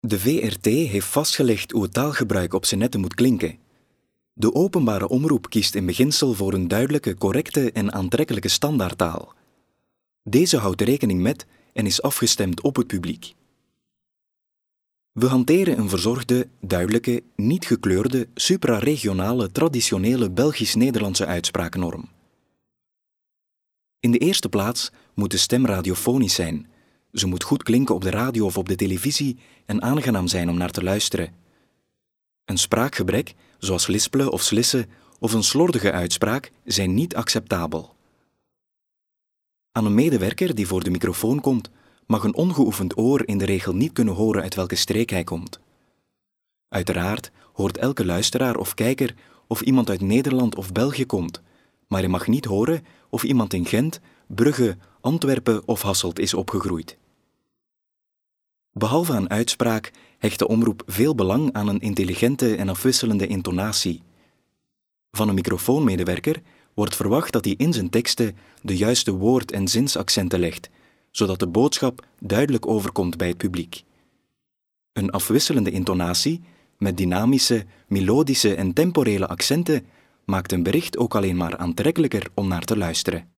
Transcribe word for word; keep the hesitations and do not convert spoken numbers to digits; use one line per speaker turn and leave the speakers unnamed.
De V R T heeft vastgelegd hoe het taalgebruik op zijn netten moet klinken. De openbare omroep kiest in beginsel voor een duidelijke, correcte en aantrekkelijke standaardtaal. Deze houdt rekening met en is afgestemd op het publiek. We hanteren een verzorgde, duidelijke, niet gekleurde, supraregionale, traditionele Belgisch-Nederlandse uitspraaknorm. In de eerste plaats moet de stem radiofonisch zijn. Ze moet goed klinken op de radio of op de televisie en aangenaam zijn om naar te luisteren. Een spraakgebrek, zoals lispelen of slissen, of een slordige uitspraak, zijn niet acceptabel. Aan een medewerker die voor de microfoon komt, mag een ongeoefend oor in de regel niet kunnen horen uit welke streek hij komt. Uiteraard hoort elke luisteraar of kijker of iemand uit Nederland of België komt, maar hij mag niet horen of iemand in Gent, Brugge, Antwerpen of Hasselt is opgegroeid. Behalve aan uitspraak hecht de omroep veel belang aan een intelligente en afwisselende intonatie. Van een microfoonmedewerker wordt verwacht dat hij in zijn teksten de juiste woord- en zinsaccenten legt, zodat de boodschap duidelijk overkomt bij het publiek. Een afwisselende intonatie, met dynamische, melodische en temporele accenten, maakt een bericht ook alleen maar aantrekkelijker om naar te luisteren.